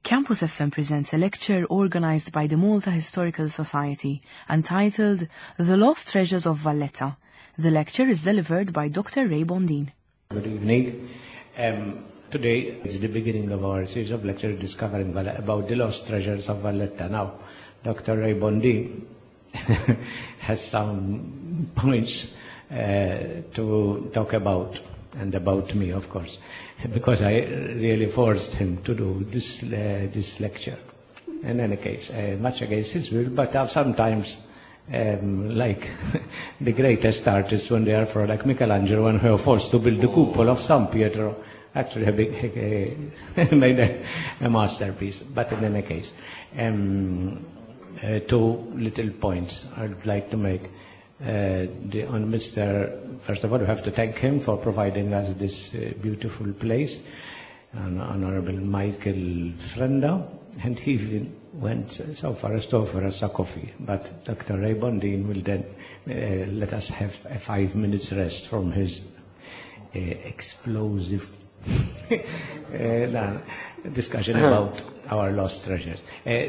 Campus FM presents a lecture organized by the Malta Historical Society entitled The Lost Treasures of Valletta. The lecture is delivered by Dr. Ray Bondin. Good evening. Today is the beginning of our series of lectures discovering about the lost treasures of Valletta. Now, Dr. Ray Bondin has some points to talk about, and about me, of course, because I really forced him to do this lecture. In any case, much against his will, but sometimes, like the greatest artists when they are for, like Michelangelo, when he was forced to build the cupola of San Pietro, actually made a masterpiece. But in any case, two little points I'd like to make. On Mr. First of all, we have to thank him for providing us this beautiful place, Honorable Michael Frenda, and he even went so far as to offer us a coffee. But Dr. Ray Bondin will then let us have a 5 minutes rest from his explosive discussion about our lost treasures.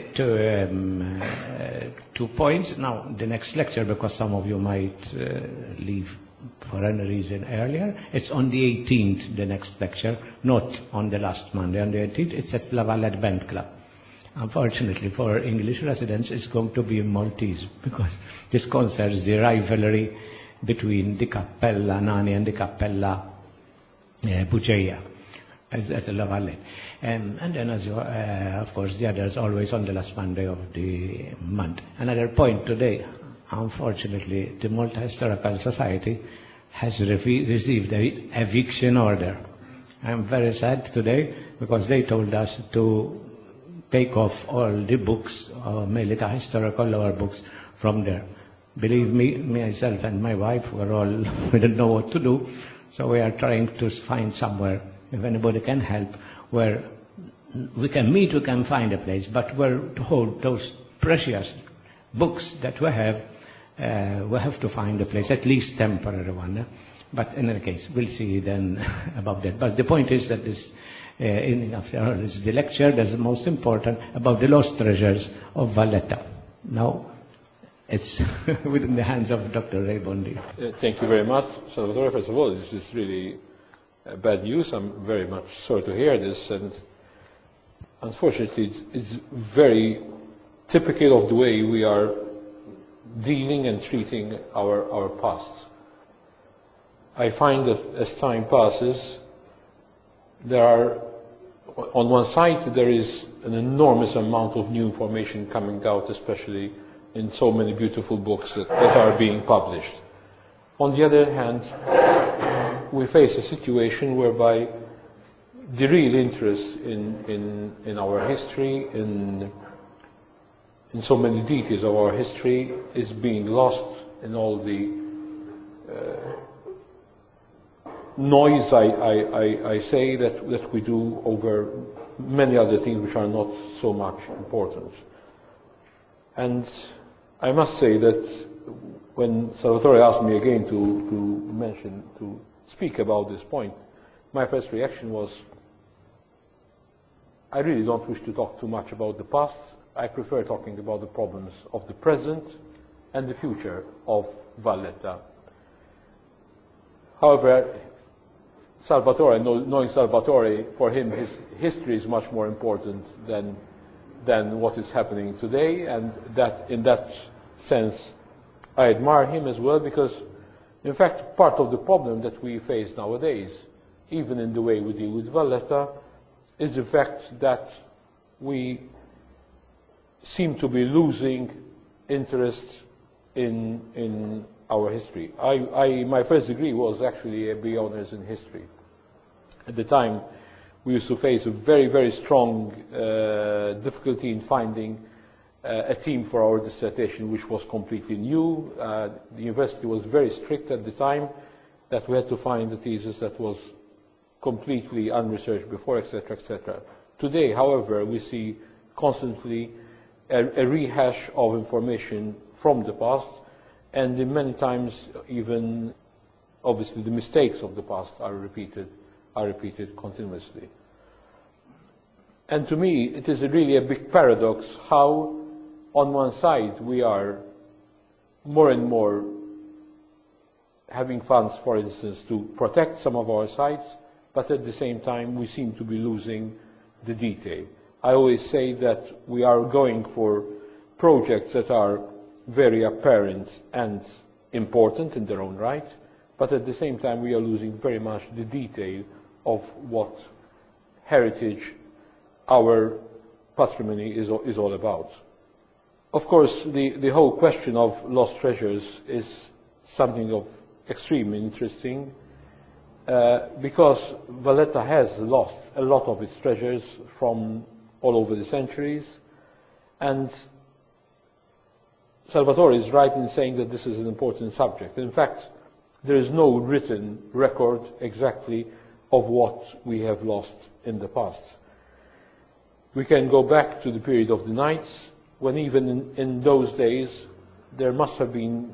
2 points. Now, the next lecture, because some of you might leave for any reason earlier, it's on the 18th, the next lecture, not on the last Monday. On the 18th, it's at La Vallette Band Club. Unfortunately, for English residents, it's going to be in Maltese, because this concerns the rivalry between the Cappella Nani and the Cappella Buceia at La Vallette. And then, as you, of course, the others always on the last Monday of the month. Another point today, unfortunately, the Malta Historical Society has received an eviction order. I'm very sad today because they told us to take off all the books, mainly the historical lower books, from there. Believe me, myself and my wife, we didn't know what to do, so we are trying to find somewhere, if anybody can help, where we can meet, we can find a place, but where to hold those precious books that we have to find a place, at least temporary one. But in any case, we'll see then about that. But the point is that this evening, after all, is the lecture that's the most important about the lost treasures of Valletta. Now, it's within the hands of Dr. Ray Bondin. Thank you very much, Salvatore. First of all, this is really bad news. I'm very much sorry to hear this, and unfortunately it's very typical of the way we are dealing and treating our past. I find that as time passes, there are, on one side, there is an enormous amount of new information coming out, especially in so many beautiful books that are being published. On the other hand, we face a situation whereby the real interest in our history, in so many details of our history, is being lost in all the noise, I say, that we do over many other things which are not so much important. And I must say that when Salvatore asked me again to speak about this point, my first reaction was, I really don't wish to talk too much about the past. I prefer talking about the problems of the present and the future of Valletta. However, Salvatore, knowing Salvatore, for him his history is much more important than what is happening today, and that in that sense I admire him as well, because in fact part of the problem that we face nowadays, even in the way we deal with Valletta, is the fact that we seem to be losing interest in our history. My first degree was actually a B Honours in history. At the time, we used to face a very, very strong difficulty in finding a theme for our dissertation which was completely new. The university was very strict at the time that we had to find a thesis that was completely unresearched before, etc., etc. Today, however, we see constantly a rehash of information from the past, and many times even, obviously, the mistakes of the past are repeated continuously. And to me, it is really a big paradox how, on one side, we are more and more having funds, for instance, to protect some of our sites, but at the same time, we seem to be losing the detail. I always say that we are going for projects that are very apparent and important in their own right, but at the same time, we are losing very much the detail of what heritage, our patrimony is all about. Of course, the whole question of lost treasures is something of extremely interesting because Valletta has lost a lot of its treasures from all over the centuries, and Salvatore is right in saying that this is an important subject. In fact, there is no written record exactly of what we have lost in the past. We can go back to the period of the Knights, when even in those days there must have been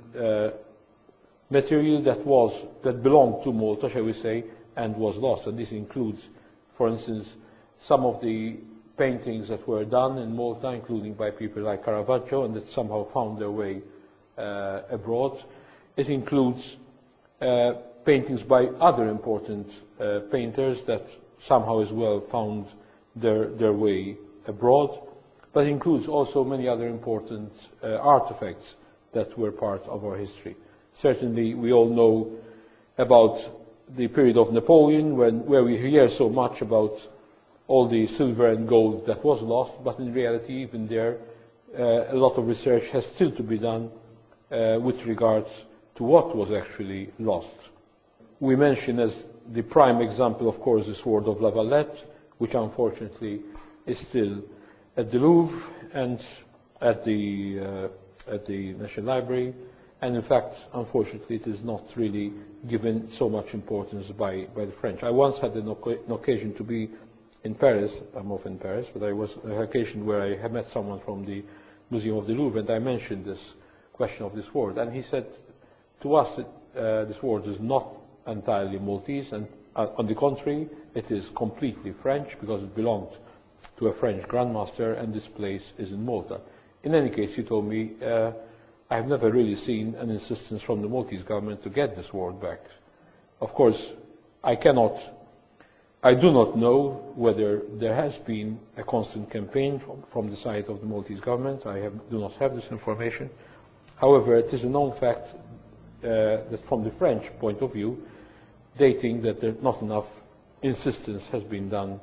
material that belonged to Malta, shall we say, and was lost. And this includes, for instance, some of the paintings that were done in Malta, including by people like Caravaggio, and that somehow found their way abroad. It includes paintings by other important painters that somehow as well found their way abroad, but it includes also many other important artifacts that were part of our history. Certainly, we all know about the period of Napoleon, where we hear so much about all the silver and gold that was lost, but in reality, even there, a lot of research has still to be done with regards to what was actually lost. We mention as the prime example, of course, the sword of La Valette, which unfortunately is still at the Louvre and at the National Library, and in fact, unfortunately, it is not really given so much importance by the French. I once had an occasion to be in Paris. I'm often in Paris, but I was on an occasion where I had met someone from the Museum of the Louvre, and I mentioned this question of this sword, and he said to us that this sword is not entirely Maltese, and on the contrary, it is completely French because it belonged to a French grandmaster, and this place is in Malta. In any case, he told me, I have never really seen an insistence from the Maltese government to get the sword back. Of course, I do not know whether there has been a constant campaign from the side of the Maltese government. I do not have this information. However, it is a known fact that from the French point of view, dating that not enough insistence has been done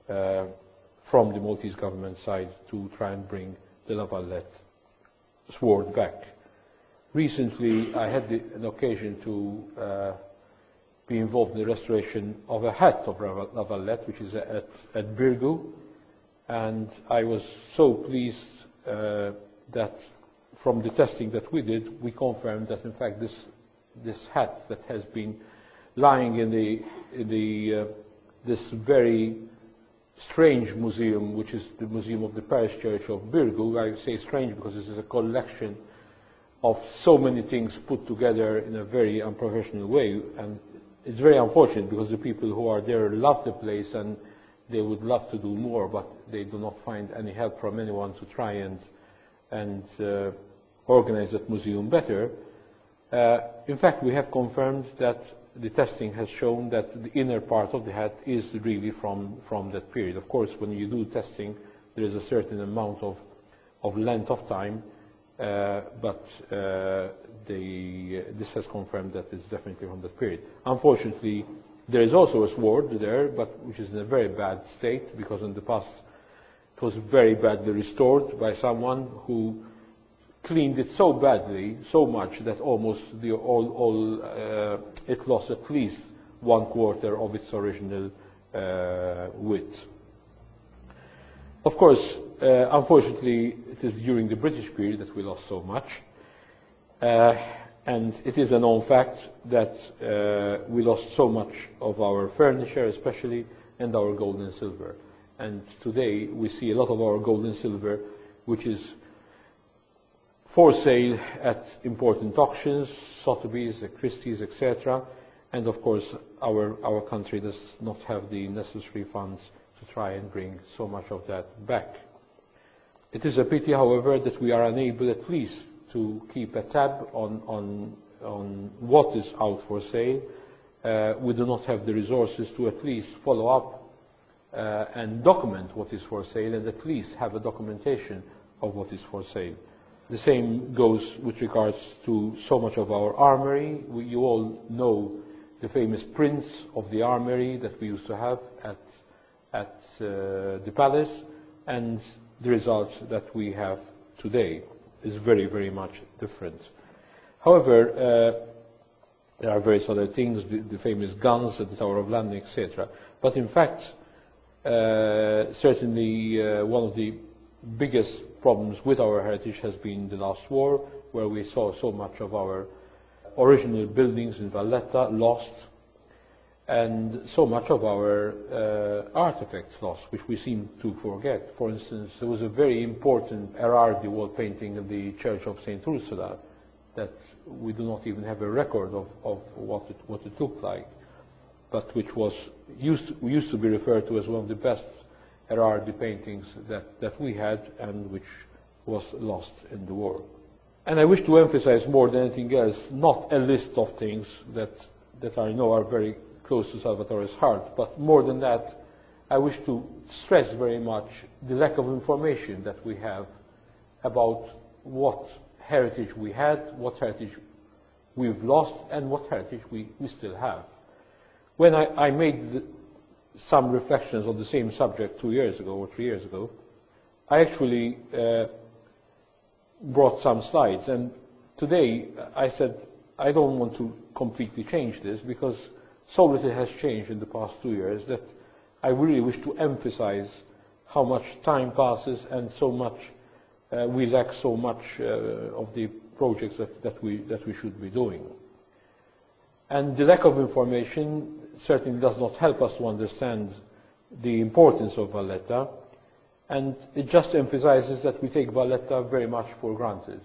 from the Maltese government side to try and bring the La Valette sword back. Recently, I had an occasion to be involved in the restoration of a hat of La Valette, which is at Birgu, and I was so pleased that from the testing that we did, we confirmed that in fact this hat that has been lying in this very strange museum, which is the Museum of the Parish Church of Birgu. I say strange because this is a collection of so many things put together in a very unprofessional way, and it's very unfortunate because the people who are there love the place and they would love to do more, but they do not find any help from anyone to try and organize that museum better. In fact, we have confirmed that the testing has shown that the inner part of the hat is really from that period. Of course, when you do testing, there is a certain amount of length of time, but this has confirmed that it's definitely from that period. Unfortunately, there is also a sword there, but which is in a very bad state, because in the past it was very badly restored by someone who cleaned it so badly, so much, that almost it lost at least 1/4 of its original width. Of course, unfortunately, it is during the British period that we lost so much, and it is a known fact that we lost so much of our furniture, especially, and our gold and silver. And today we see a lot of our gold and silver, which is for sale at important auctions, Sotheby's, Christie's, etc. And of course, our country does not have the necessary funds to try and bring so much of that back. It is a pity, however, that we are unable at least to keep a tab on what is out for sale. We do not have the resources to at least follow up and document what is for sale, and at least have a documentation of what is for sale. The same goes with regards to so much of our armory. You all know the famous prints of the armory that we used to have at the palace, and the results that we have today is very, very much different. However, there are various other things, the famous guns at the Tower of London, etc. But in fact, certainly one of the biggest problems with our heritage has been the last war, where we saw so much of our original buildings in Valletta lost, and so much of our artifacts lost, which we seem to forget. For instance, there was a very important Erardi wall painting in the Church of St. Ursula that we do not even have a record of what it looked like, but which was used to be referred to as one of the best Erardi paintings that we had, and which was lost in the war. And I wish to emphasize more than anything else, not a list of things that I know are very close to Salvatore's heart, but more than that, I wish to stress very much the lack of information that we have about what heritage we had, what heritage we've lost, and what heritage we still have. When I made some reflections on the same subject 2 years ago or 3 years ago, I actually brought some slides, and today I said I don't want to completely change this, because so little has changed in the past 2 years that I really wish to emphasize how much time passes and so much we lack so much of the projects that we should be doing. And the lack of information certainly does not help us to understand the importance of Valletta, and it just emphasizes that we take Valletta very much for granted.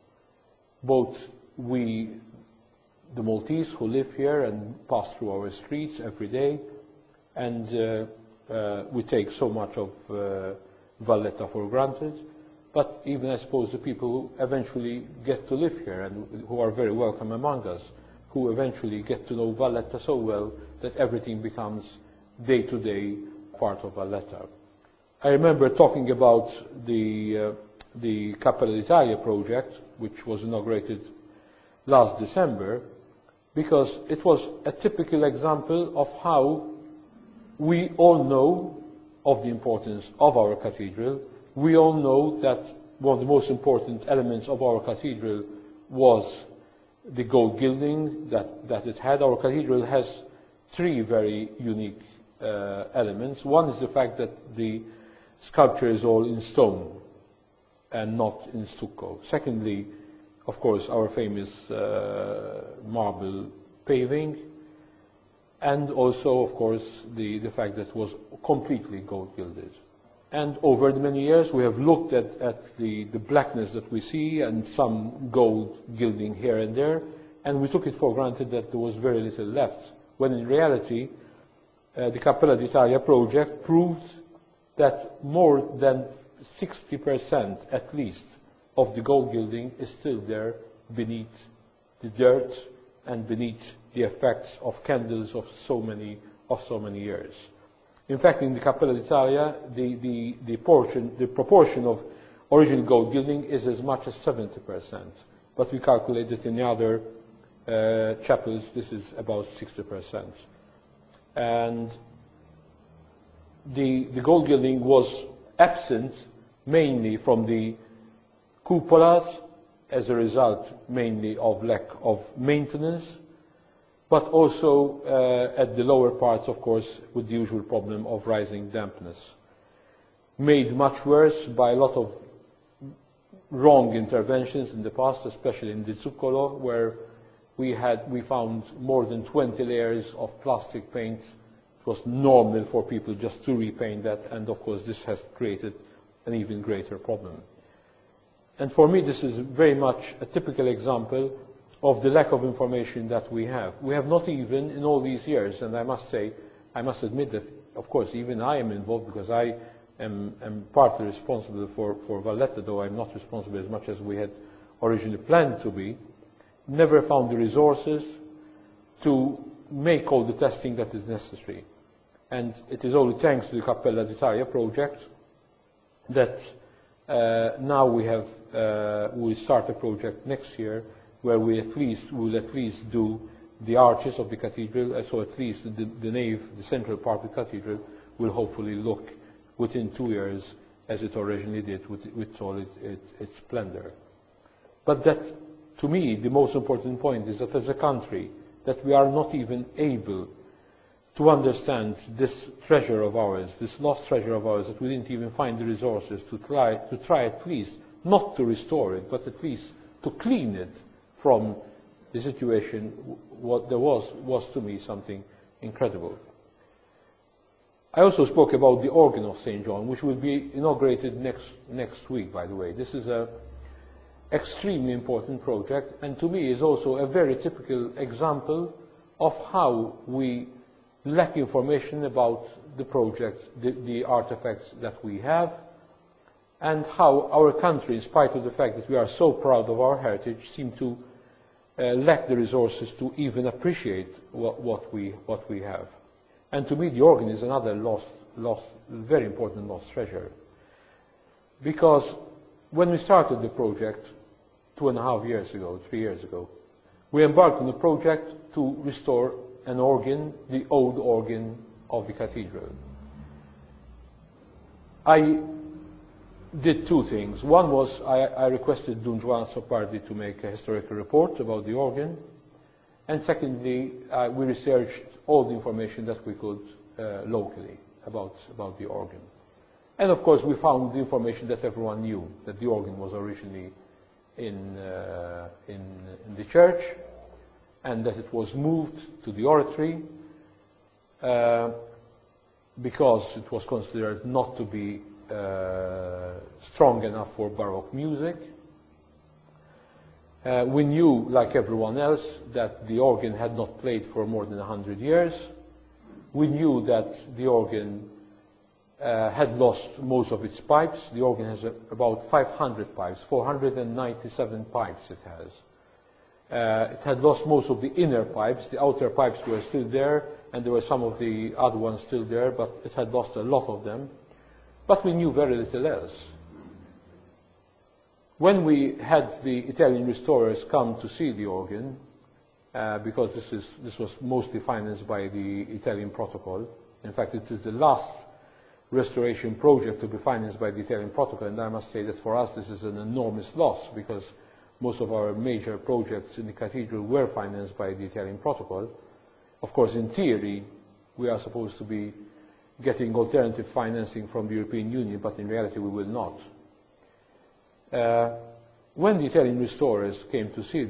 Both we, the Maltese who live here and pass through our streets every day, and we take so much of Valletta for granted, but even I suppose the people who eventually get to live here and who are very welcome among us, who eventually get to know Valletta so well that everything becomes day-to-day part of Valletta. I remember talking about the Cappella d'Italia project, which was inaugurated last December, because it was a typical example of how we all know of the importance of our cathedral. We all know that one of the most important elements of our cathedral was the gold gilding that it had. Our cathedral has three very unique elements. One is the fact that the sculpture is all in stone and not in stucco. Secondly, of course, our famous marble paving, and also, of course, the fact that it was completely gold gilded. And over the many years, we have looked at the blackness that we see and some gold gilding here and there, and we took it for granted that there was very little left, when in reality, the Cappella d'Italia project proved that more than 60% at least of the gold gilding is still there beneath the dirt and beneath the effects of candles of so many years. In fact, in the Cappella d'Italia, the proportion of original gold gilding is as much as 70%, but we calculate that in the other chapels this is about 60%. And the gold gilding was absent mainly from the cupolas as a result mainly of lack of maintenance, but also at the lower parts, of course, with the usual problem of rising dampness. Made much worse by a lot of wrong interventions in the past, especially in the Zuccolo, where we found more than 20 layers of plastic paint. It was normal for people just to repaint that, and of course this has created an even greater problem. And for me, this is very much a typical example of the lack of information that we have. We have not even, in all these years, and I must admit that of course, even I am involved because I am partly responsible for Valletta, though I'm not responsible as much as we had originally planned to be, never found the resources to make all the testing that is necessary. And it is only thanks to the Cappella d'Italia project that now we start a project next year where we will at least do the arches of the cathedral, so at least the nave, the central part of the cathedral, will hopefully look within 2 years as it originally did with all its splendor. But that, to me, the most important point is that as a country, that we are not even able to understand this treasure of ours, this lost treasure of ours, that we didn't even find the resources to try at least, not to restore it, but at least to clean it from the situation. What there was to me something incredible. I also spoke about the organ of St. John, which will be inaugurated next week, by the way. This is an extremely important project, and to me is also a very typical example of how we lack information about the projects, the artifacts that we have, and how our country, in spite of the fact that we are so proud of our heritage, seem to lack the resources to even appreciate what we have. And to me, the organ is another very important lost treasure. Because when we started the project 2.5 years ago, 3 years ago, we embarked on a project to restore an organ, the old organ of the cathedral. I did two things. One was I requested Don Juan Sopardi to make a historical report about the organ, and secondly, we researched all the information that we could locally about the organ. And of course, we found the information that everyone knew, that the organ was originally in the church, and that it was moved to the oratory because it was considered not to be strong enough for Baroque music. We knew, like everyone else, that the organ had not played for more than 100 years. We knew that the organ had lost most of its pipes. The organ has about 500 pipes, 497 pipes it has. It had lost most of the inner pipes. The outer pipes were still there, and there were some of the other ones still there, but it had lost a lot of them. But we knew very little else. When we had the Italian restorers come to see the organ, because this was mostly financed by the Italian protocol. In fact, it is the last restoration project to be financed by the Italian protocol, and I must say that for us this is an enormous loss, because most of our major projects in the cathedral were financed by the Italian protocol. Of course, in theory, we are supposed to be getting alternative financing from the European Union, but in reality we will not. When the Italian restorers came to see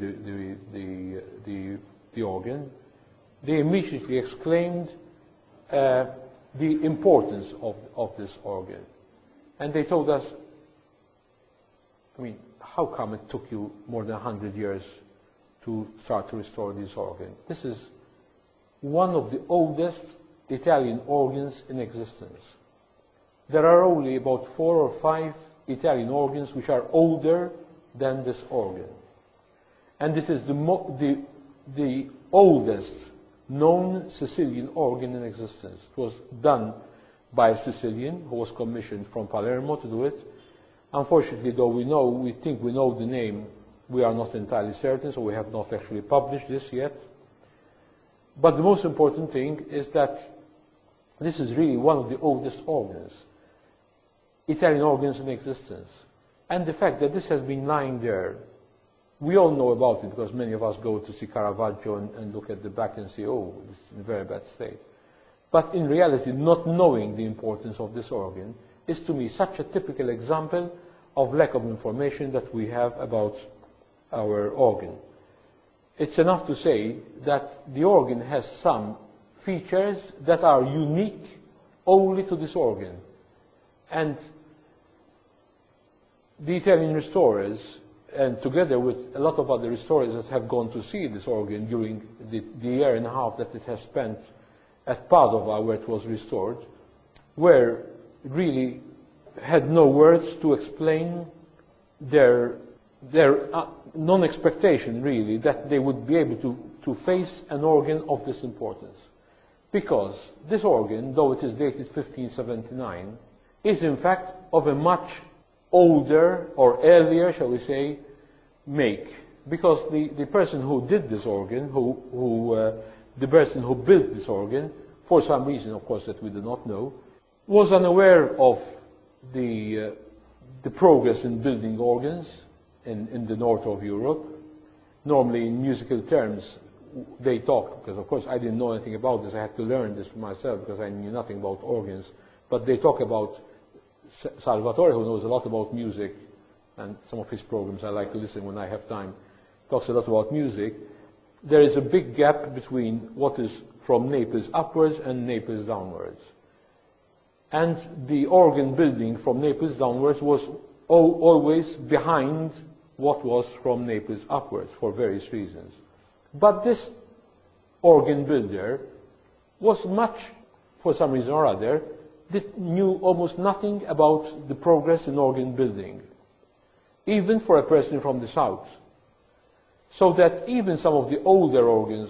the organ, they immediately exclaimed the importance of this organ. And they told us, I mean, how come it took you more than 100 years to start to restore this organ? This is one of the oldest Italian organs in existence. There are only about 4 or 5 Italian organs which are older than this organ. And it is the oldest known Sicilian organ in existence. It was done by a Sicilian who was commissioned from Palermo to do it. Unfortunately, though we think we know the name, we are not entirely certain, so we have not actually published this yet. But the most important thing is that this is really one of the oldest organs, Italian organs in existence. And the fact that this has been lying there, we all know about it because many of us go to see Caravaggio and look at the back and say, oh, it's in a very bad state. But in reality, not knowing the importance of this organ is to me such a typical example of lack of information that we have about our organ. It's enough to say that the organ has some features that are unique only to this organ. And the Italian restorers, and together with a lot of other restorers that have gone to see this organ during the year and a half that it has spent at Padova where it was restored, were really had no words to explain their non-expectation, really, that they would be able to face an organ of this importance. Because this organ, though it is dated 1579, is in fact of a much older or earlier, shall we say, make. Because the person who did this organ, the person who built this organ, for some reason, of course, that we do not know, was unaware of the progress in building organs in the north of Europe. Normally, in musical terms, they talk, because of course I didn't know anything about this, I had to learn this for myself because I knew nothing about organs, but they talk about Salvatore, who knows a lot about music, and some of his programs I like to listen when I have time, talks a lot about music. There is a big gap between what is from Naples upwards and Naples downwards. And the organ building from Naples downwards was always behind what was from Naples upwards for various reasons. But this organ builder was much, for some reason or other, knew almost nothing about the progress in organ building, even for a person from the south. So that even some of the older organs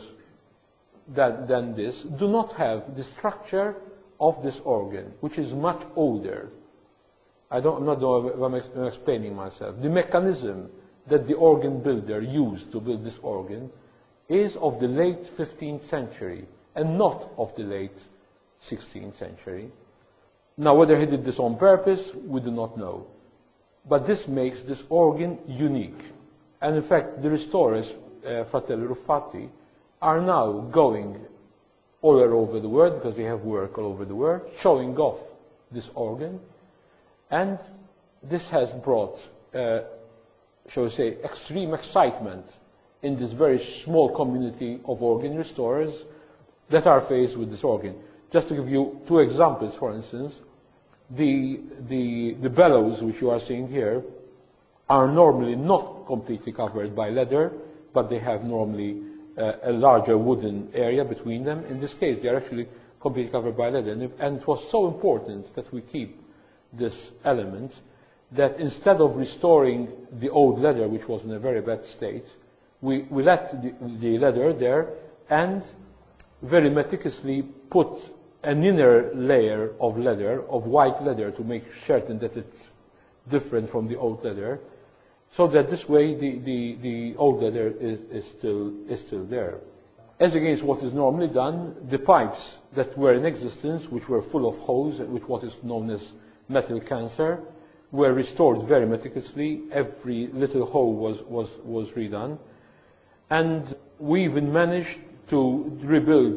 than this do not have the structure of this organ, which is much older. I'm not sure if I'm explaining myself. The mechanism that the organ builder used to build this organ is of the late 15th century and not of the late 16th century. Now, whether he did this on purpose, we do not know. But this makes this organ unique. And in fact, the restorers, Fratelli Ruffati, are now going all over the world, because they have work all over the world, showing off this organ. And this has brought, shall we say, extreme excitement in this very small community of organ restorers that are faced with this organ. Just to give you two examples, for instance, the bellows which you are seeing here are normally not completely covered by leather, but they have normally a larger wooden area between them. In this case, they are actually completely covered by leather. And it was so important that we keep this element that instead of restoring the old leather, which was in a very bad state, we let the leather there and very meticulously put an inner layer of leather, of white leather, to make certain that it's different from the old leather, so that this way the old leather is still there. As against what is normally done, the pipes that were in existence, which were full of holes, with what is known as metal cancer, were restored very meticulously. Every little hole was redone. And we even managed to rebuild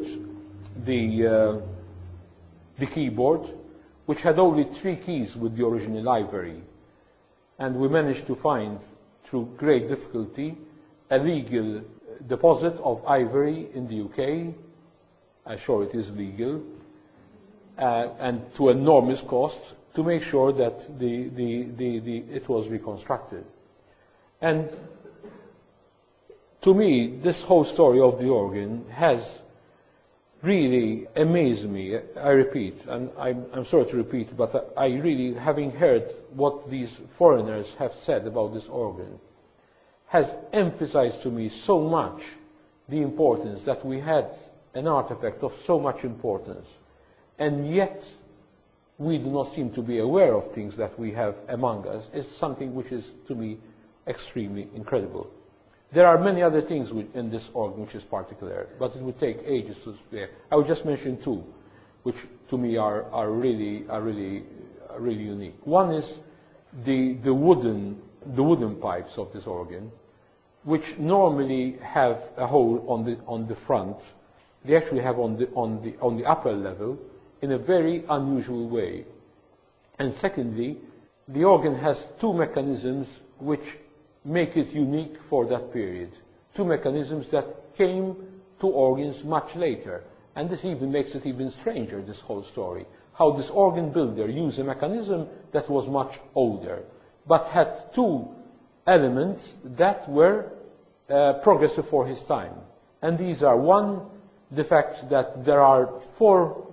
the keyboard, which had only 3 keys with the original ivory. And we managed to find, through great difficulty, a legal deposit of ivory in the UK. I'm sure it is legal, and to enormous cost, to make sure that it was reconstructed. And to me, this whole story of the organ has really amazed me. I repeat, and I'm sorry to repeat, but I really, having heard what these foreigners have said about this organ, has emphasized to me so much the importance that we had an artifact of so much importance, and yet we do not seem to be aware of things that we have among us. Is something which is, to me, extremely incredible. There are many other things in this organ which is particular, but it would take ages to explain. I would just mention 2, which to me are really unique. One is the wooden pipes of this organ, which normally have a hole on the front. They actually have on the upper level in a very unusual way. And secondly, the organ has 2 mechanisms which make it unique for that period. 2 mechanisms that came to organs much later. And this even makes it even stranger, this whole story. How this organ builder used a mechanism that was much older, but had 2 elements that were progressive for his time. And these are, one, the fact that there are 4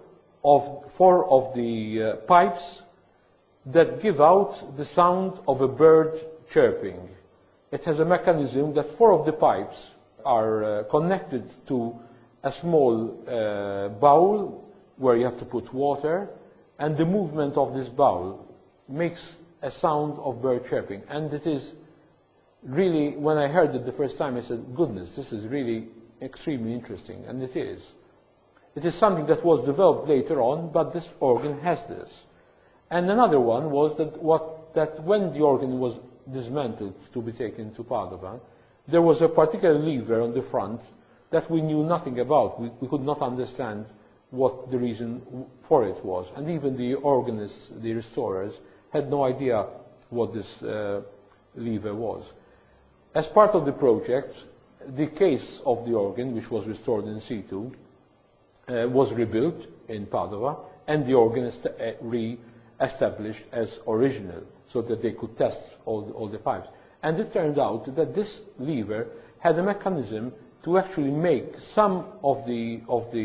of 4 of the pipes that give out the sound of a bird chirping. It has a mechanism that 4 of the pipes are connected to a small bowl where you have to put water, and the movement of this bowl makes a sound of bird chirping. And it is really, when I heard it the first time, I said, goodness, this is really extremely interesting, and it is. It is something that was developed later on, but this organ has this. And another one was that when the organ was dismantled to be taken to Padova, there was a particular lever on the front that we knew nothing about. We could not understand what the reason for it was. And even the organists, the restorers, had no idea what this lever was. As part of the project, the case of the organ, which was restored in situ, was rebuilt in Padova, and the organ re-established as original, so that they could test all the pipes. And it turned out that this lever had a mechanism to actually make some of the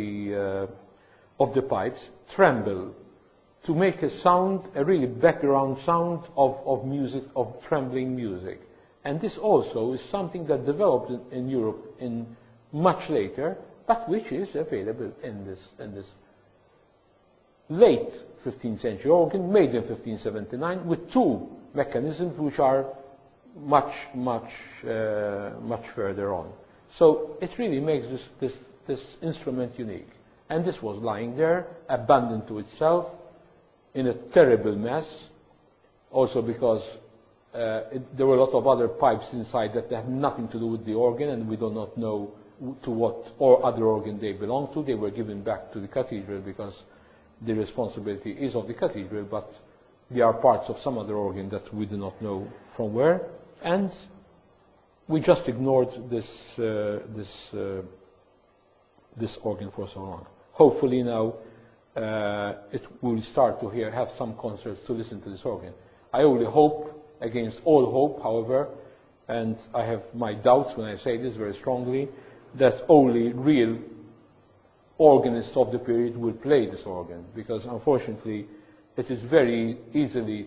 pipes tremble, to make a sound, a really background sound of music, of trembling music. And this also is something that developed in Europe in much later, but which is available in this late 15th century organ, made in 1579, with 2 mechanisms which are much further on. So it really makes this instrument unique. And this was lying there, abandoned to itself, in a terrible mess, also because there were a lot of other pipes inside that had nothing to do with the organ, and we do not know to what or other organ they belong to. They were given back to the cathedral because the responsibility is of the cathedral, but they are parts of some other organ that we do not know from where. And we just ignored this organ for so long. Hopefully now it will start to have some concerts to listen to this organ. I only hope, against all hope, however, and I have my doubts when I say this very strongly, that only real organists of the period will play this organ, because unfortunately it is very easy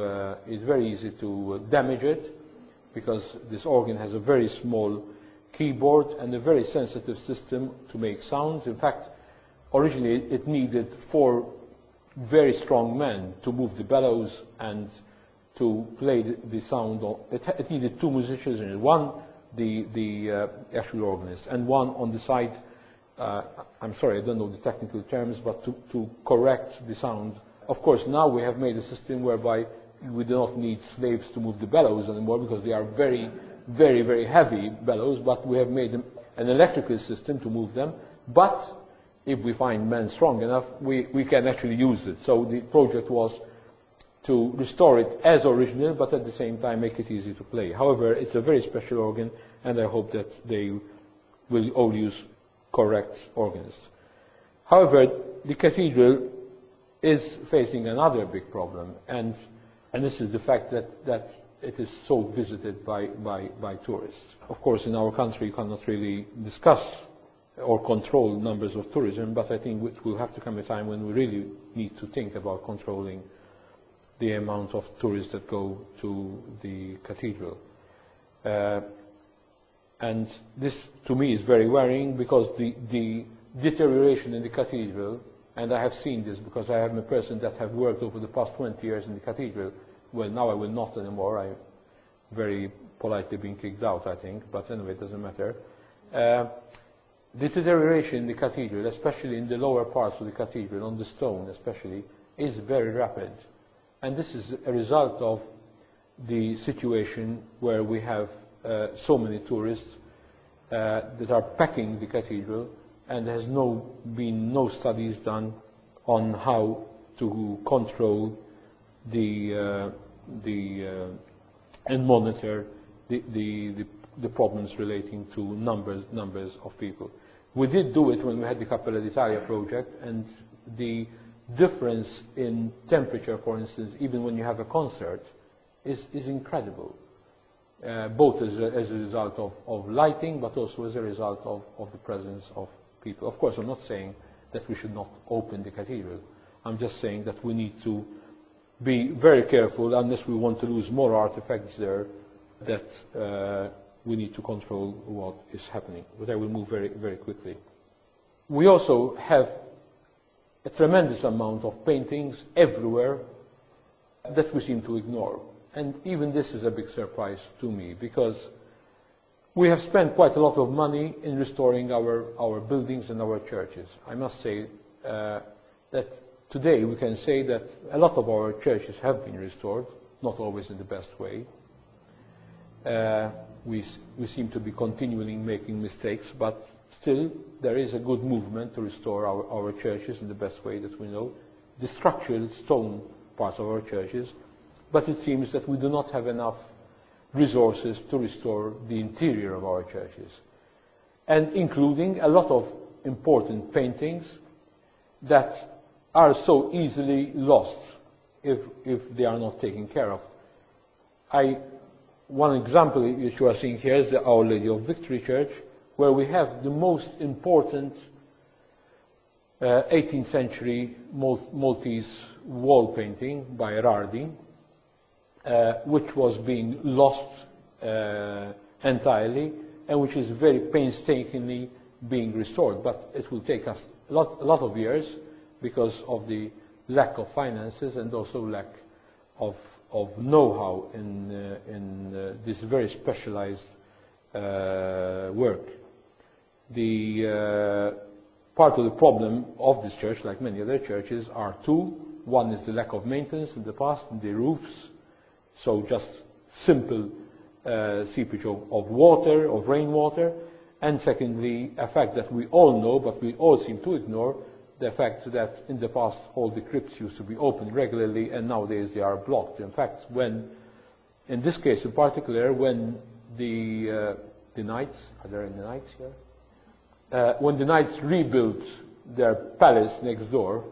to damage it, because this organ has a very small keyboard and a very sensitive system to make sounds. In fact, originally it needed 4 very strong men to move the bellows and to play the sound. It needed 2 musicians in it. One, the actual organist, and one on the side. I'm sorry, I don't know the technical terms, but to correct the sound. Of course, now we have made a system whereby we do not need slaves to move the bellows anymore, because they are very, very, very heavy bellows, but we have made an electrical system to move them. But if we find men strong enough, we can actually use it. So the project was to restore it as original, but at the same time make it easy to play. However, it's a very special organ, and I hope that they will all use correct organists. However, the cathedral is facing another big problem, and this is the fact that it is so visited by tourists. Of course, in our country you cannot really discuss or control numbers of tourism, but I think it will have to come a time when we really need to think about controlling the amount of tourists that go to the cathedral. And this, to me, is very worrying, because the deterioration in the cathedral, and I have seen this because I am a person that have worked over the past 20 years in the cathedral. Well, now I will not anymore. I'm very politely being kicked out, I think, but anyway, it doesn't matter. The deterioration in the cathedral, especially in the lower parts of the cathedral, on the stone especially, is very rapid. And this is a result of the situation where we have so many tourists that are packing the cathedral, and there has been no studies done on how to control and monitor the problems relating to numbers of people. We did do it when we had the Cappella d'Italia project, and the difference in temperature, for instance, even when you have a concert, is incredible. Both as a result of lighting, but also as a result of the presence of people. Of course, I'm not saying that we should not open the cathedral. I'm just saying that we need to be very careful, unless we want to lose more artifacts there, that we need to control what is happening. But I will move very, very quickly. We also have a tremendous amount of paintings everywhere that we seem to ignore. And even this is a big surprise to me, because we have spent quite a lot of money in restoring our buildings and our churches. I must say that today we can say that a lot of our churches have been restored, not always in the best way. We seem to be continually making mistakes, but still there is a good movement to restore our churches in the best way that we know, the structural stone parts of our churches, but it seems that we do not have enough resources to restore the interior of our churches, and including a lot of important paintings that are so easily lost if they are not taken care of. One example which you are seeing here is the Our Lady of Victory Church, where we have the most important 18th century Maltese wall painting by Rardi, which was being lost entirely, and which is very painstakingly being restored. But it will take us a lot of years because of the lack of finances and also lack of know-how in this very specialized work. The part of the problem of this church, like many other churches, are two. One is the lack of maintenance in the past, in the roofs, so just simple seepage of water, of rainwater, and secondly, a fact that we all know, but we all seem to ignore, the fact that in the past all the crypts used to be opened regularly, and nowadays they are blocked. In fact, in this case in particular, when the Knights, are there any Knights here? When the Knights rebuilt their palace next door,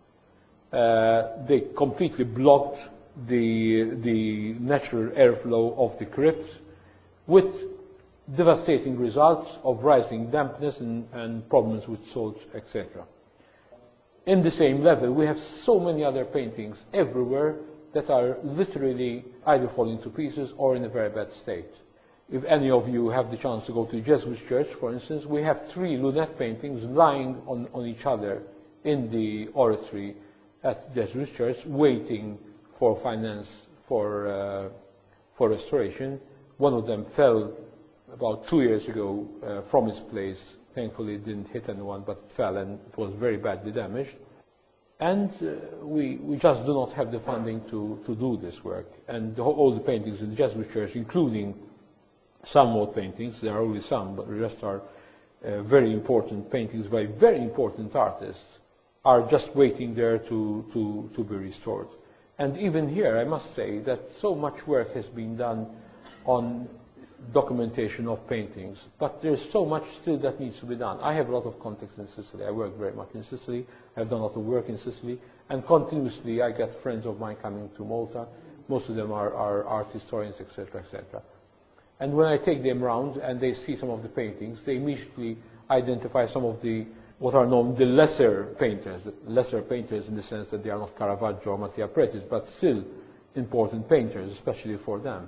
they completely blocked the natural airflow of the crypt, with devastating results of rising dampness and problems with salt, etc. In the same level, we have so many other paintings everywhere that are literally either falling to pieces or in a very bad state. If any of you have the chance to go to the Jesuit church, for instance, we have 3 lunette paintings lying on each other in the oratory at the Jesuit church, waiting for finance for restoration. One of them fell about 2 years ago from its place. Thankfully it didn't hit anyone, but fell, and it was very badly damaged. And we just do not have the funding to do this work. And all the paintings in the Jesuit church, including some old paintings, there are only some, but the rest are very important paintings by very important artists, are just waiting there to be restored. And even here, I must say that so much work has been done on documentation of paintings, but there's so much still that needs to be done. I have a lot of contacts in Sicily. I work very much in Sicily. I've done a lot of work in Sicily, and continuously I get friends of mine coming to Malta. Most of them are art historians, etc., etc. And when I take them around and they see some of the paintings, they immediately identify some of the what are known the lesser painters in the sense that they are not Caravaggio or Mattia Pretis, but still important painters, especially for them,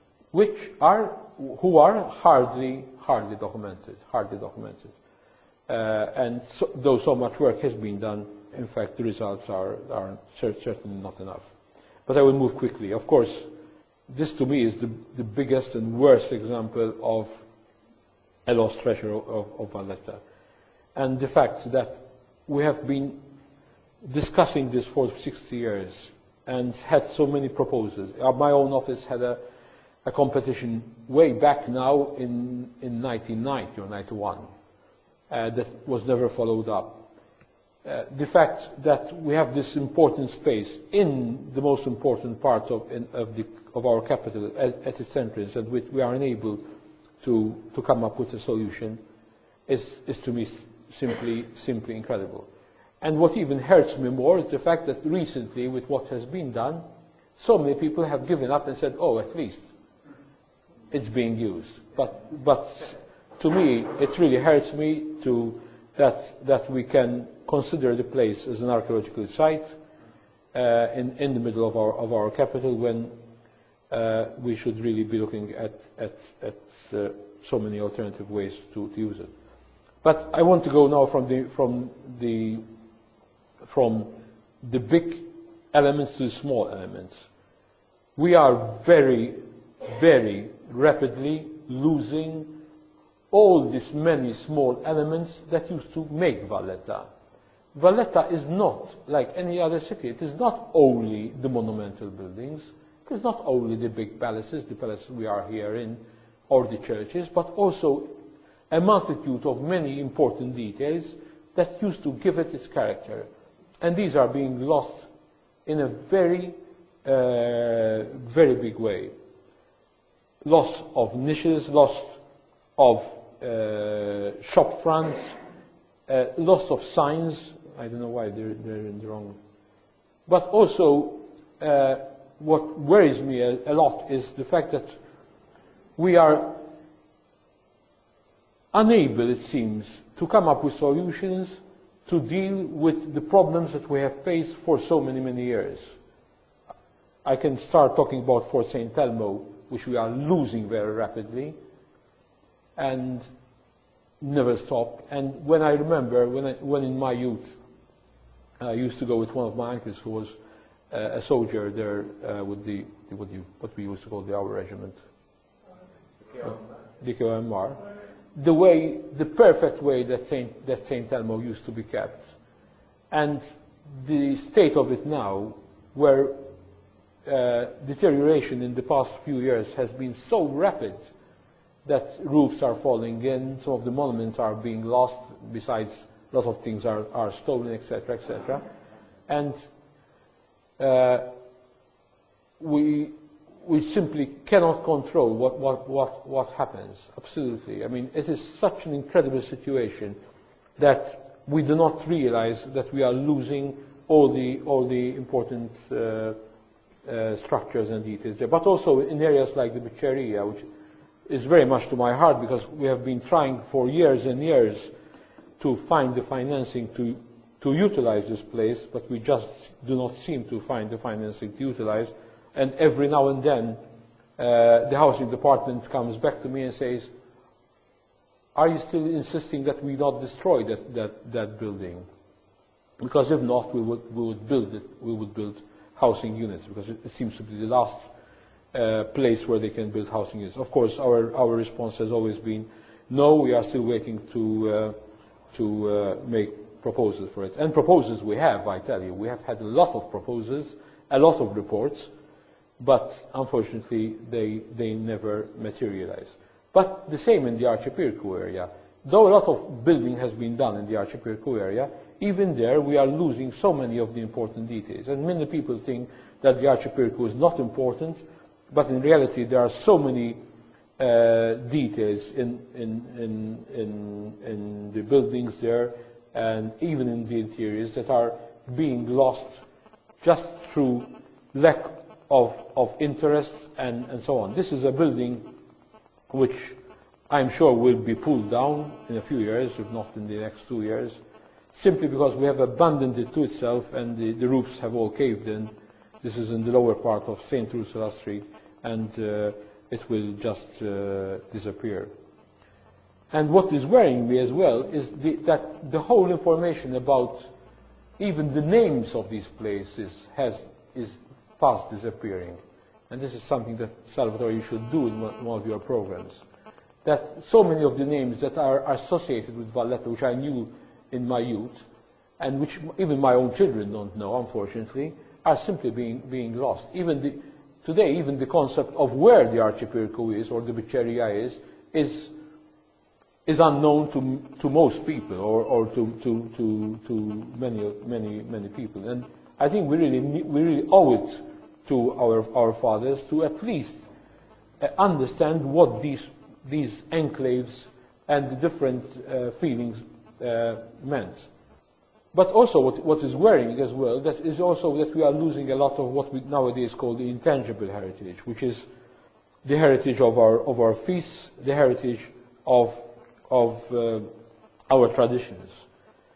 who are hardly documented. And so, though so much work has been done, in fact the results are certainly not enough. But I will move quickly. Of course, this to me is the biggest and worst example of a lost treasure of Valletta. And the fact that we have been discussing this for 60 years and had so many proposals. My own office had a competition way back now in 1990 or 91 that was never followed up. The fact that we have this important space in the most important part of our capital at its entrance, and we are unable to come up with a solution is to me simply incredible. And what even hurts me more is the fact that recently, with what has been done, so many people have given up and said, oh, at least it's being used. But to me, it really hurts me that we can consider the place as an archaeological site in the middle of our capital, when we should really be looking at so many alternative ways to use it. But I want to go now from the big elements to the small elements. We are very, very rapidly losing all these many small elements that used to make Valletta. Valletta is not like any other city. It is not only the monumental buildings, it is not only the big palaces, the palace we are here in, or the churches, but also a multitude of many important details that used to give it its character. And these are being lost in a very, very big way. Loss of niches, loss of shop fronts, loss of signs. I don't know why they're in the wrong. But also, what worries me a lot is the fact that we are unable, it seems, to come up with solutions to deal with the problems that we have faced for so many, many years. I can start talking about Fort St. Elmo, which we are losing very rapidly and never stop. And when I remember, when in my youth, I used to go with one of my uncles who was a soldier there with what we used to call the Our Regiment, the KOMR. The perfect way that St. Elmo used to be kept, and the state of it now, where deterioration in the past few years has been so rapid that roofs are falling in, some of the monuments are being lost, besides a lot of things are stolen, etc., etc. And we simply cannot control what happens. Absolutely. I mean, it is such an incredible situation that we do not realize that we are losing all the important structures and details there. But also in areas like the Becceria, which is very much to my heart, because we have been trying for years and years to find the financing to utilize this place, but we just do not seem to find the financing to utilize. And every now and then, the housing department comes back to me and says, "Are you still insisting that we not destroy that building? Because if not, we would build it. We would build housing units, because it seems to be the last place where they can build housing units." Of course, our response has always been, "No, we are still waiting to make proposals for it." And proposals we have, I tell you, we have had a lot of proposals, a lot of reports. But unfortunately, they never materialize. But the same in the Arcipircu area. Though a lot of building has been done in the Arcipircu area, even there we are losing so many of the important details. And many people think that the Arcipircu is not important, but in reality there are so many details in the buildings there, and even in the interiors, that are being lost just through lack of interest and so on. This is a building which I'm sure will be pulled down in a few years, if not in the next 2 years, simply because we have abandoned it to itself and the roofs have all caved in. This is in the lower part of St. Ursula Street, and it will just disappear. And what is worrying me as well is that the whole information about even the names of these places is fast disappearing. And this is something that, Salvatore, you should do in one of your programs. That so many of the names that are associated with Valletta, which I knew in my youth, and which even my own children don't know, unfortunately, are simply being lost. Today, even the concept of where the Arcipircu is, or the Becceria is unknown to most people, or to many people. And I think we really owe it to our fathers to at least understand what these enclaves and the different feelings meant. But also what is worrying as well, that is also that we are losing a lot of what we nowadays call the intangible heritage, which is the heritage of our feasts, the heritage of our traditions.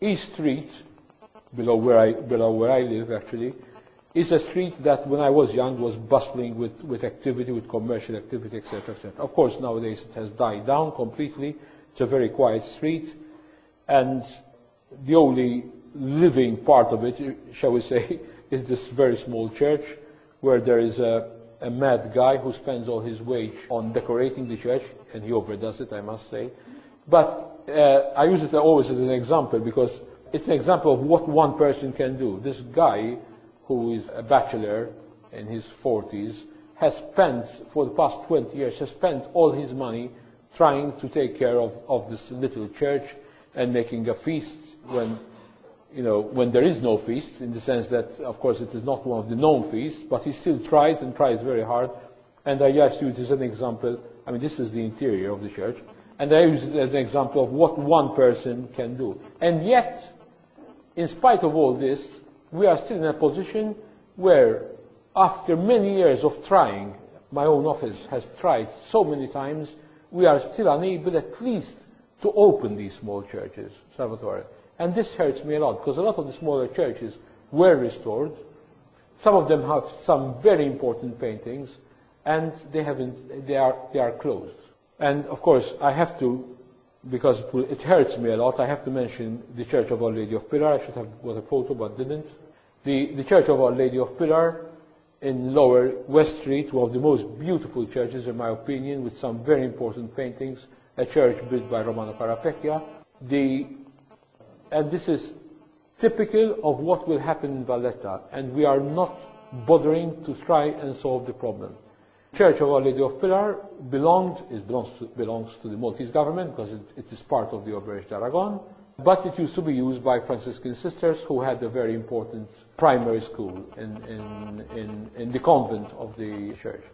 East Street, below where I live actually, is a street that when I was young was bustling with activity, with commercial activity, etc., etc. Of course, nowadays it has died down completely. It's a very quiet street, and the only living part of it, shall we say, is this very small church where there is a mad guy who spends all his wage on decorating the church, and he overdoes it, I must say. But I use it always as an example because it's an example of what one person can do. This guy, who is a bachelor in his 40s, has spent, for the past 20 years, has spent all his money trying to take care of this little church and making a feast when there is no feast, in the sense that, of course, it is not one of the known feasts, but he still tries and tries very hard. And I just use it as an example. I mean, this is the interior of the church. And I use it as an example of what one person can do. And yet, in spite of all this, we are still in a position where, after many years of trying, my own office has tried so many times, we are still unable at least to open these small churches, Salvatore. And this hurts me a lot, because a lot of the smaller churches were restored. Some of them have some very important paintings, and they are closed. And of course, I have to, because it hurts me a lot, I have to mention the Church of Our Lady of Pilar. I should have got a photo, but didn't. The Church of Our Lady of Pilar in Lower West Street, one of the most beautiful churches, in my opinion, with some very important paintings, a church built by Romano Carapecchia. And this is typical of what will happen in Valletta, and we are not bothering to try and solve the problem. Church of Our Lady of Pilar belongs to the Maltese government, because it is part of the Auberge d'Aragon, but it used to be used by Franciscan sisters who had a very important primary school in the convent of the church.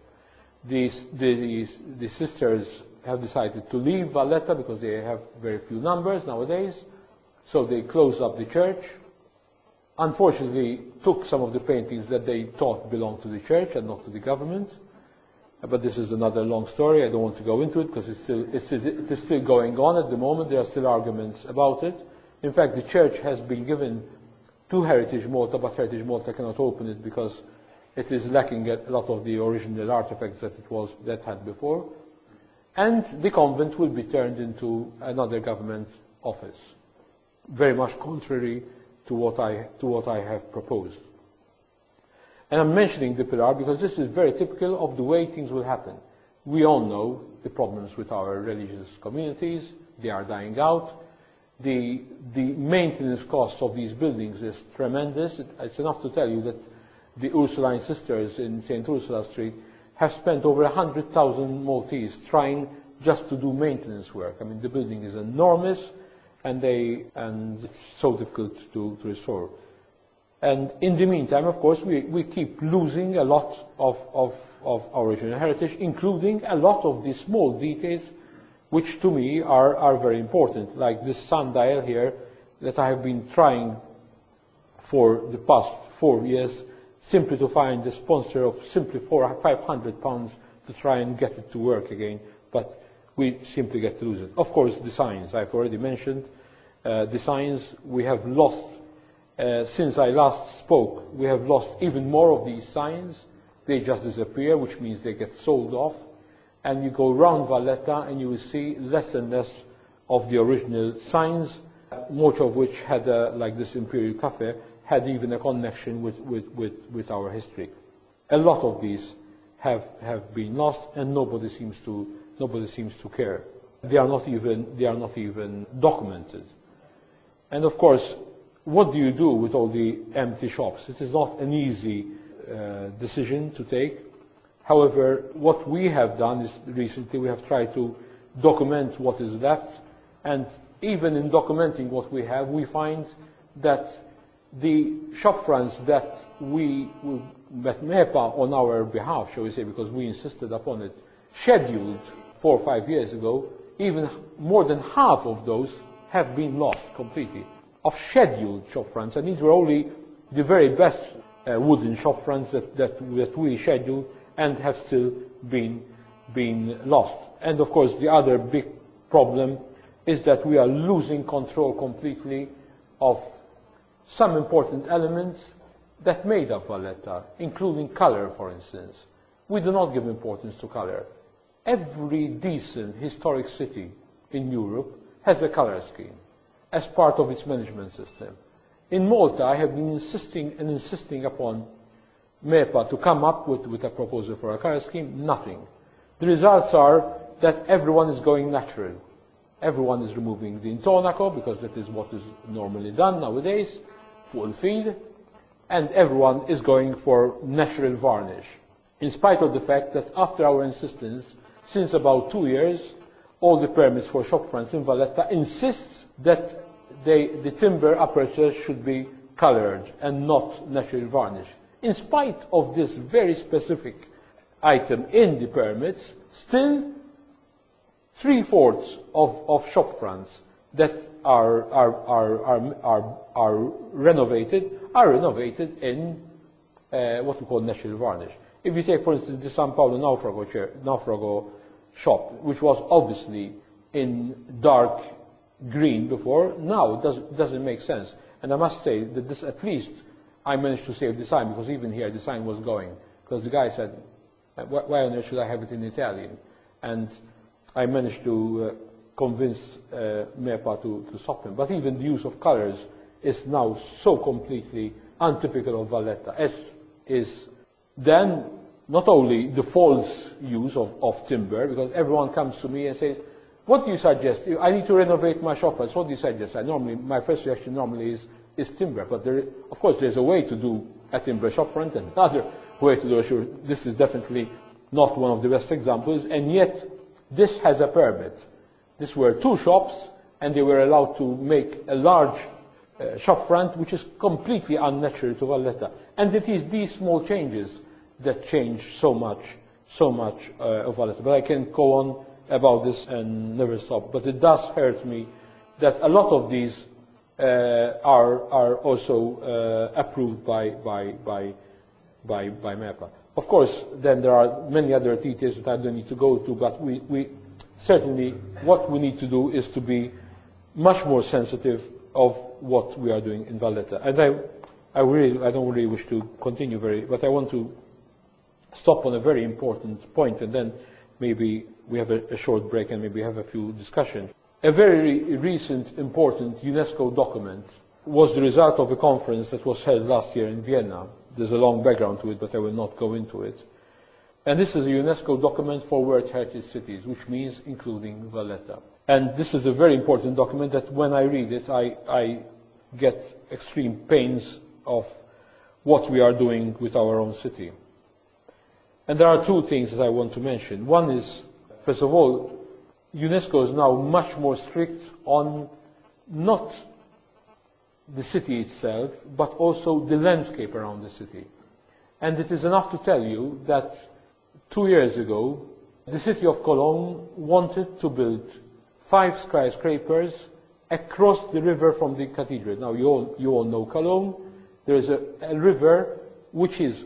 The sisters have decided to leave Valletta because they have very few numbers nowadays, so they closed up the church. Unfortunately, took some of the paintings that they thought belonged to the church and not to the government. But this is another long story. I don't want to go into it because it is still going on at the moment. There are still arguments about it. In fact, the church has been given to Heritage Malta, but Heritage Malta cannot open it because it is lacking a lot of the original artifacts that had before. And the convent will be turned into another government office, very much contrary to what I have proposed. And I'm mentioning the Pilar because this is very typical of the way things will happen. We all know the problems with our religious communities. They are dying out. The maintenance cost of these buildings is tremendous. It's enough to tell you that the Ursuline sisters in St. Ursula Street have spent over 100,000 Maltese trying just to do maintenance work. I mean, the building is enormous, and it's so difficult to restore. And in the meantime, of course, we keep losing a lot of our original heritage, including a lot of the small details which to me are very important, like this sundial here that I have been trying for the past 4 years simply to find the sponsor of simply £500 to try and get it to work again, but we simply get to lose it. Of course, the signs, I've already mentioned. The signs we have lost. Since I last spoke, we have lost even more of these signs. They just disappear, which means they get sold off. And you go around Valletta and you will see less and less of the original signs, much of which had, like this Imperial Cafe, had even a connection with our history. A lot of these have been lost, and nobody seems to care. They are not even documented. And of course, what do you do with all the empty shops? It is not an easy decision to take. However, what we have done is recently we have tried to document what is left, and even in documenting what we have, we find that the shop fronts that MEPA on our behalf, shall we say, because we insisted upon it, scheduled 4 or 5 years ago, even more than half of those have been lost completely, of scheduled shop fronts. And these were only the very best wooden shop fronts that we scheduled and have still been lost. And of course, the other big problem is that we are losing control completely of some important elements that made up Valletta, including color, for instance. We do not give importance to color. Every decent historic city in Europe has a color scheme as part of its management system. In Malta, I have been insisting upon MEPA to come up with a proposal for a color scheme. Nothing. The results are that everyone is going natural. Everyone is removing the intonaco, because that is what is normally done nowadays, full feed, and everyone is going for natural varnish. In spite of the fact that after our insistence, since about 2 years, all the permits for shop fronts in Valletta insist that the timber apertures should be colored and not natural varnish. In spite of this very specific item in the permits, still 3/4 of shop fronts that are renovated in what we call natural varnish. If you take, for instance, the San Paolo Naufrago shop, which was obviously in dark green before, now it doesn't make sense. And I must say that this, at least, I managed to save the sign, because even here the sign was going. Because the guy said, why on earth should I have it in Italian? And I managed to convince MEPA to stop him. But even the use of colors is now so completely untypical of Valletta, as is then not only the false use of timber, because everyone comes to me and says, what do you suggest? I need to renovate my shop. So what do you suggest? My first reaction normally is timber. But of course, there's a way to do a timber shop front and another way to do it. This is definitely not one of the best examples. And yet, this has a permit. These were 2 shops, and they were allowed to make a large shop front, which is completely unnatural to Valletta. And it is these small changes that change so much of Valletta. But I can go on about this and never stop. But it does hurt me that a lot of these are also approved by MEPA. Of course, then there are many other details that I don't need to go to, but we certainly, what we need to do is to be much more sensitive of what we are doing in Valletta. And I don't really wish to continue but I want to stop on a very important point, and then maybe we have a short break and maybe have a few discussions. A very recent important UNESCO document was the result of a conference that was held last year in Vienna. There's a long background to it, but I will not go into it. And this is a UNESCO document for World Heritage Cities, which means including Valletta. And this is a very important document that when I read it, I get extreme pains of what we are doing with our own city. And there are 2 things that I want to mention. One is, first of all, UNESCO is now much more strict on not the city itself, but also the landscape around the city. And it is enough to tell you that 2 years ago, the city of Cologne wanted to build 5 skyscrapers across the river from the cathedral. Now, you all know Cologne. There is a river which is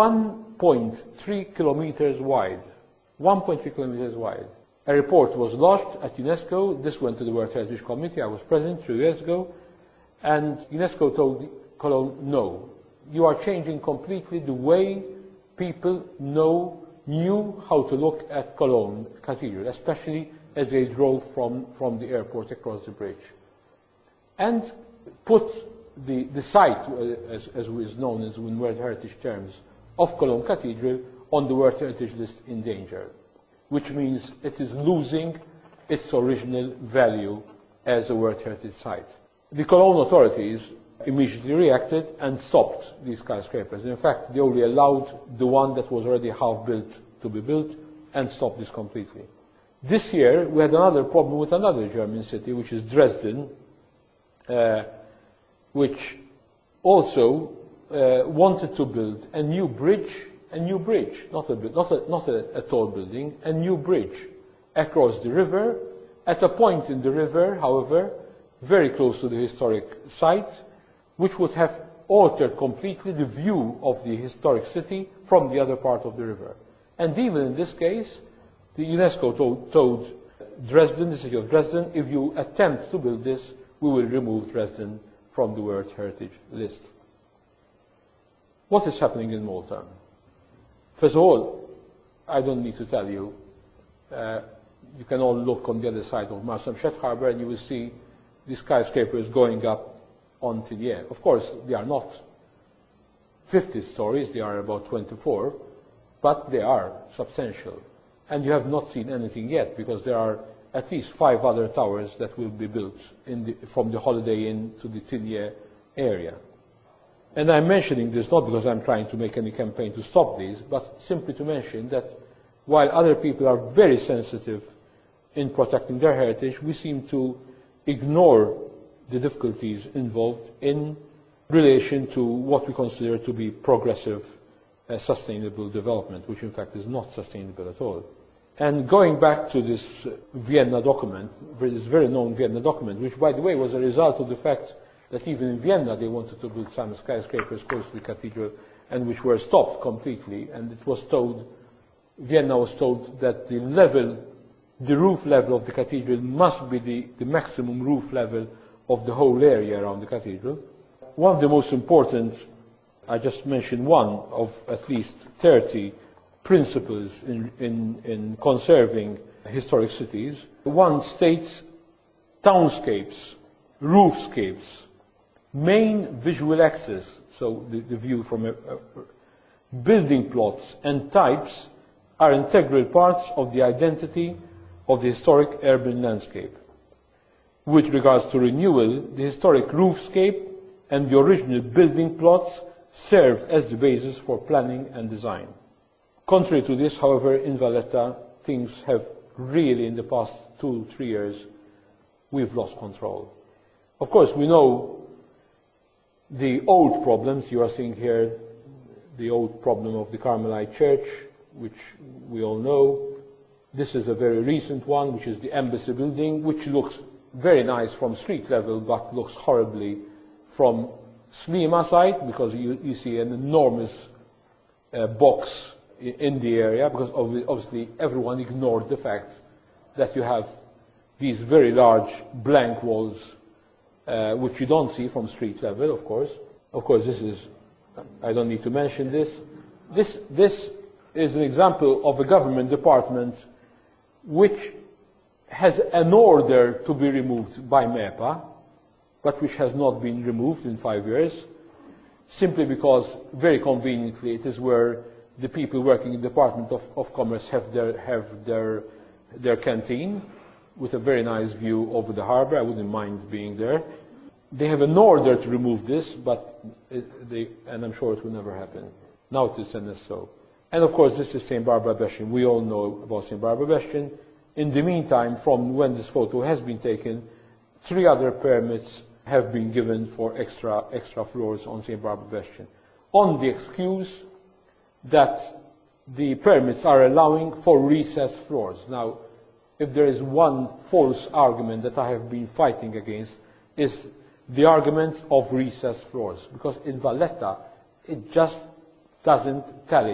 1.3 kilometers wide. 1.3 kilometers wide. A report was lodged at UNESCO. This went to the World Heritage Committee. I was present 3 years ago. And UNESCO told Cologne, no, you are changing completely the way people knew how to look at Cologne Cathedral, especially as they drove from the airport across the bridge. And put the site, as is known as in World Heritage terms, of Cologne Cathedral on the World Heritage List in danger, which means it is losing its original value as a World Heritage site. The Cologne authorities immediately reacted and stopped these skyscrapers. In fact, they only allowed the one that was already half built to be built and stopped this completely. This year, we had another problem with another German city, which is Dresden, which also wanted to build a new bridge, not a tall building, a new bridge across the river, at a point in the river, however, very close to the historic site, which would have altered completely the view of the historic city from the other part of the river. And even in this case, the UNESCO told Dresden, the city of Dresden, if you attempt to build this, we will remove Dresden from the World Heritage List. What is happening in Malta? First of all, I don't need to tell you, you can all look on the other side of Marsa Mshet Harbour and you will see the skyscrapers going up on Tinye. Of course, they are not 50 stories, they are about 24, but they are substantial. And you have not seen anything yet, because there are at least 5 other towers that will be built from the Holiday Inn to the Tinye area. And I'm mentioning this not because I'm trying to make any campaign to stop these, but simply to mention that while other people are very sensitive in protecting their heritage, we seem to ignore the difficulties involved in relation to what we consider to be progressive, sustainable development, which in fact is not sustainable at all. And going back to this Vienna document, this very known Vienna document, which by the way was a result of the fact that even in Vienna they wanted to build some skyscrapers close to the cathedral, and which were stopped completely, and it was told, Vienna was told that the roof level of the cathedral must be the maximum roof level of the whole area around the cathedral. One of the most important, I just mentioned one of at least 30 principles in conserving historic cities. One states townscapes, roofscapes, main visual axis, so the view from building plots and types are integral parts of the identity of the historic urban landscape. With regards to renewal, the historic roofscape and the original building plots serve as the basis for planning and design. Contrary to this, however, in Valletta, things have really, in the past 2-3 years, we've lost control. Of course, we know the old problems. You are seeing here the old problem of the Carmelite Church, which we all know. This is a very recent one, which is the Embassy building, which looks very nice from street level, but looks horribly from Slima side, because you see an enormous box in the area, because obviously everyone ignored the fact that you have these very large blank walls, which you don't see from street level, of course. Of course, this is, I don't need to mention this. This is an example of a government department which has an order to be removed by MEPA, but which has not been removed in 5 years, simply because, very conveniently, it is where the people working in the Department of Commerce have their canteen, with a very nice view over the harbour. I wouldn't mind being there. They have an order to remove this, but and I'm sure it will never happen. Now it is NSO. And of course, this is St. Barbara Bastion. We all know about St. Barbara Bastion. In the meantime, from when this photo has been taken, 3 other permits have been given for extra floors on St. Barbara Bastion, on the excuse that the permits are allowing for recessed floors. Now, if there is one false argument that I have been fighting against, is the argument of recessed floors, because in Valletta it just doesn't tally.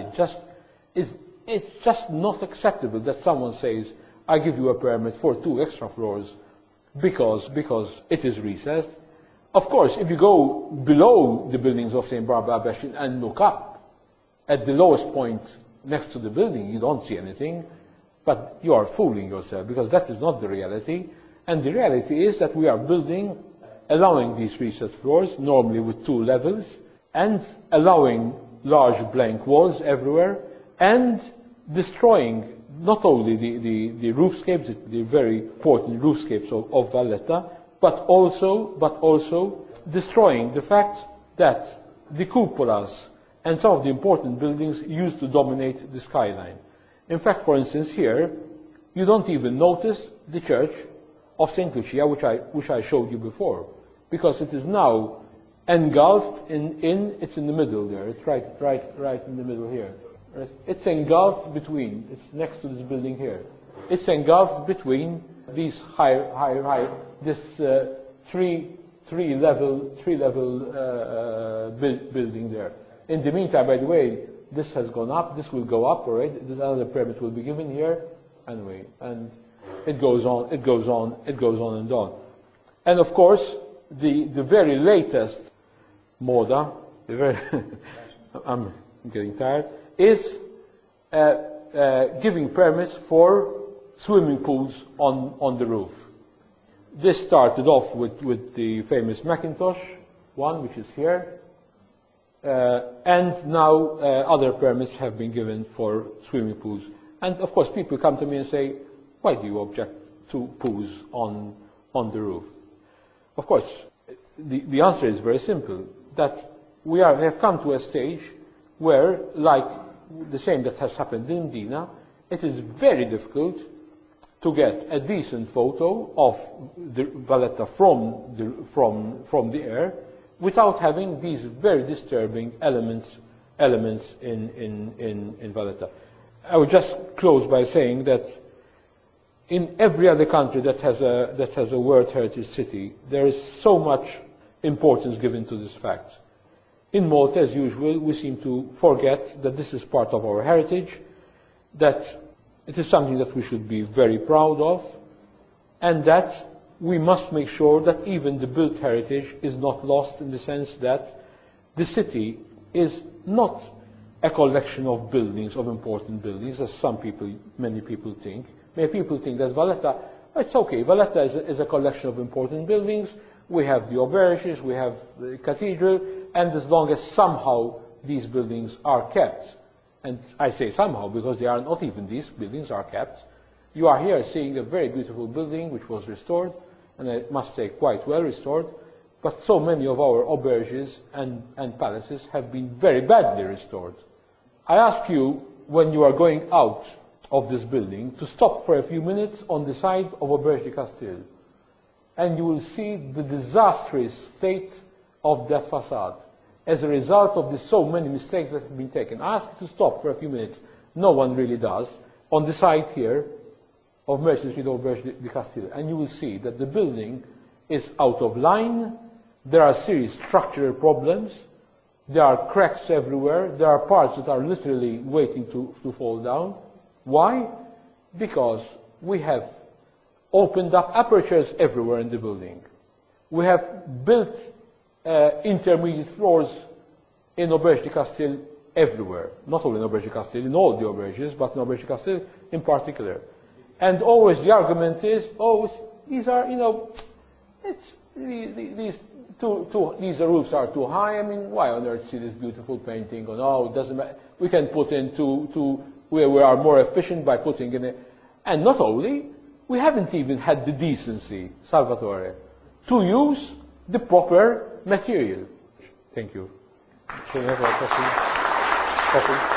It's just not acceptable that someone says, I give you a permit for 2 extra floors because it is recessed. Of course, if you go below the buildings of St. Barbara Bastion and look up at the lowest point next to the building, you don't see anything, but you are fooling yourself, because that is not the reality. And the reality is that we are building, allowing these recessed floors, normally with 2 levels, and allowing large blank walls everywhere, and destroying not only the roofscapes, the very important roofscapes of Valletta, but also destroying the fact that the cupolas and some of the important buildings used to dominate the skyline. In fact, for instance, here, you don't even notice the church of St. Lucia, which I showed you before, because it is now engulfed it's in the middle there. It's right in the middle here. It's engulfed between, it's next to this building here. It's engulfed between these this three level building there. In the meantime, by the way, this has gone up, this will go up, all right? This another permit will be given here, anyway, and it goes on and on. And of course, the very latest moda, I'm getting tired, is giving permits for swimming pools on the roof. This started off with the famous Macintosh one, which is here, and now other permits have been given for swimming pools. And of course people come to me and say, why do you object to pools on the roof? Of course, the answer is very simple, that we have come to a stage where, like the same that has happened in Dina, it is very difficult to get a decent photo of the Valletta from the air without having these very disturbing elements in Valletta. I would just close by saying that in every other country that has a World Heritage City, there is so much importance given to this fact. In Malta, as usual, we seem to forget that this is part of our heritage, that it is something that we should be very proud of, and that we must make sure that even the built heritage is not lost, in the sense that the city is not a collection of buildings, of important buildings, as many people think. Many people think that Valletta, it's okay, Valletta is a collection of important buildings. We have the auberges, we have the cathedral, and as long as somehow these buildings are kept, and I say somehow because they are not even these buildings are kept, you are here seeing a very beautiful building which was restored, and I must say quite well restored, but so many of our auberges and palaces have been very badly restored. I ask you, when you are going out of this building, to stop for a few minutes on the side of Auberge de Castile, and you will see the disastrous state of that facade as a result of the so many mistakes that have been taken. I ask you to stop for a few minutes. No one really does. On the side here of Merchant Street of Auberge de Castile, and you will see that the building is out of line. There are serious structural problems. There are cracks everywhere. There are parts that are literally waiting to fall down. Why? Because we have opened up apertures everywhere in the building. We have built intermediate floors in Auberge de Castile everywhere. Not only in Auberge de Castile, in all the auberges, but in Auberge de Castile in particular. And always the argument is, these are, these roofs are too high. I mean, why on earth see this beautiful painting? Or no, it doesn't matter. We can put in we are more efficient by putting in it. And not only, we haven't even had the decency, Salvatore, to use the proper material. Thank you. Can we have a question?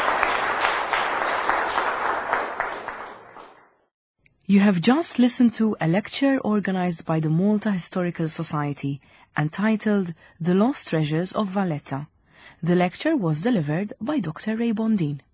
You have just listened to a lecture organized by the Malta Historical Society entitled The Lost Treasures of Valletta. The lecture was delivered by Dr. Ray Bondin.